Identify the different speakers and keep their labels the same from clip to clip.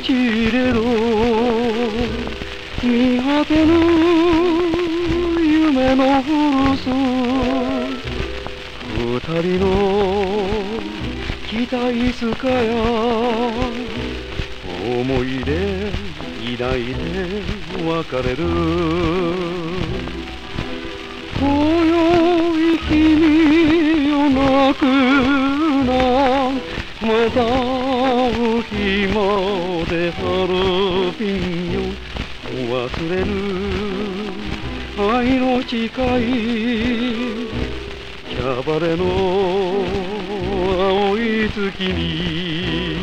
Speaker 1: ちれど見果てぬ夢のフルス二人の期待すかや思い出抱いて別れる今宵君を泣くなまた会う日までハルピンよ忘れる愛の誓いキャバレの青い月に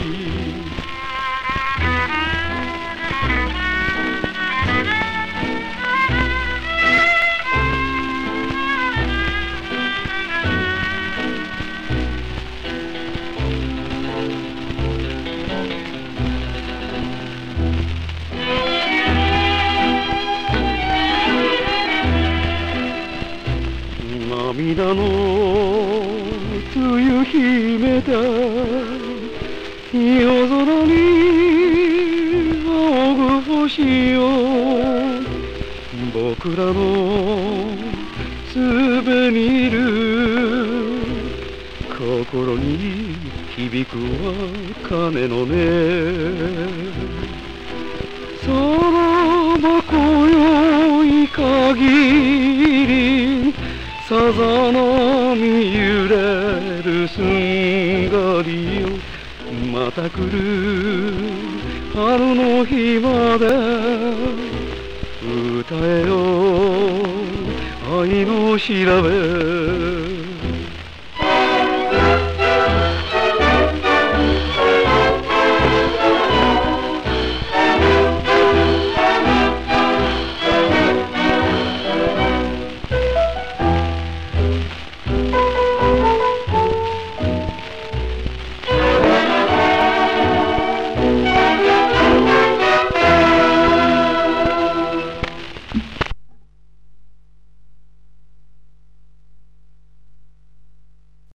Speaker 1: 涙の梅雨秘めた夜空に仰ぐ星よ僕らのすべにいる心に響くは鐘の音さらば今宵限りさざ波揺れるすんがりよまた来る春の日まで歌えよ愛の調べ